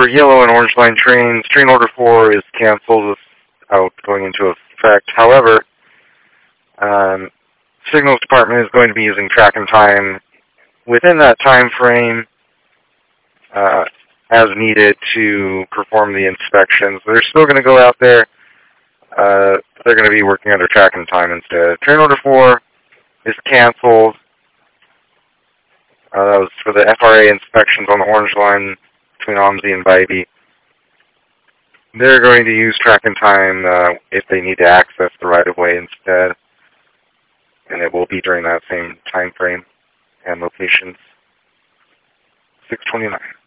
for yellow and orange line trains, train order 4 is canceled without going into effect. However, Signals Department is going to be using track and time within that time frame as needed to perform the inspections. They're still going to go out there. They're going to be working under track and time instead. Train order 4 is canceled. That was for the FRA inspections on the orange line between OMSI and Bybee. They're going to use track and time if they need to access the right-of-way instead. And it will be during that same time frame and locations. 629.